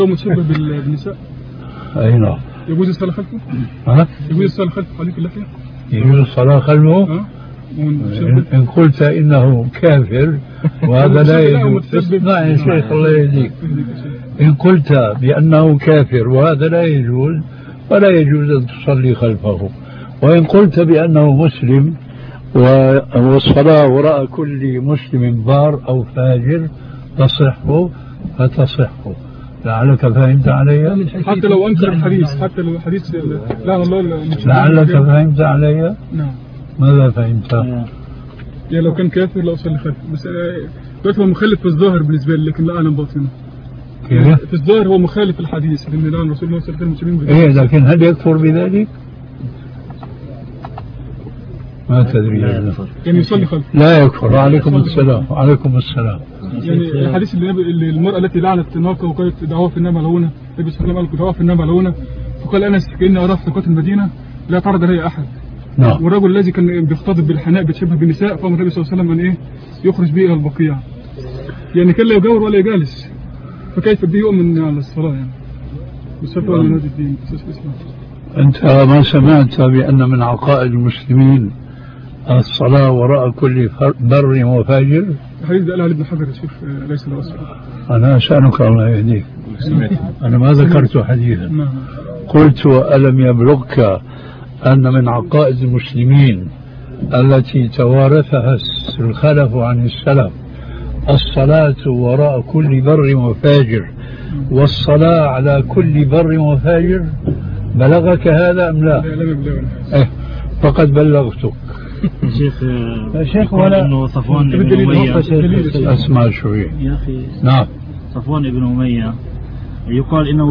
هو متشبه بالنساء؟ أي نعم. يجوز الصلاة خلفه؟ يجوز الصلاة خلفه خليك اللحية؟ يجوز الصلاة خلفه؟ إن قلت إنه كافر وهذا لا يجوز. اسمع يا شيخ الله يهديك، إن قلت بأنه كافر وهذا لا يجوز فلا يجوز أن تصلي خلفه، وإن قلت بأنه مسلم والصلاة وراء كل مسلم بار أو فاجر تصح فتصح. لعلك فهمت علي؟ حتى لو أنكر الحديث، حتى لو الحديث لا والله لعلك فهمت علي؟ نعم. ماذا فهمت؟ يعني لو كان كافر لا أصلي خلفه، بس دلوقتي هو مخالف في الظاهر بالنسبة لي، لكن لا أعلم باطنه. في الظاهر هو مخالف الحديث لأن لعن رسول الله صلى الله عليه وسلم. إيه لكن هل يكفر بذلك؟ ما تدري يعني يصلي خلفه لا يكفر. وعليكم السلام. وعليكم السلام. يعني الحديث اللي المرأة التي لعنت ناقة وقالت دعوها في النار ملعونة، النبي صلى الله عليه وسلم قال دعوها في النار ملعونة، فقال أنس كأني أراه في ثقات المدينة لا تعرض علي أحد. نعم. والرجل الذي كان بيختضب بالحناء بتشبه بالنساء فأمر النبي صلى الله عليه وسلم أن يخرج به إلى البقيع، يعني كان لا يجاور ولا يجالس، فكيف به يؤمن على الصلاة يعني بصفة من هذا الدين. أنت ما سمعت بأن من عقائد المسلمين الصلاة وراء كل بر وفاجر؟ الحديث ده قال علي ابن حجر يا شيخ ليس له أصل. أنا أسألك الله يهديك، أنا ما ذكرت حديثا، قلت ألم يبلغك أن من عقائد المسلمين التي توارثها الخلف عن السلف الصلاة وراء كل بر وفاجر والصلاة على كل بر وفاجر؟ بلغك هذا أم لا؟ فقد بلغتك. شيخ ولا إنه صفوان بن أمية أسمع شوي يا أخي. نعم. صفوان بن أمية يقال إنه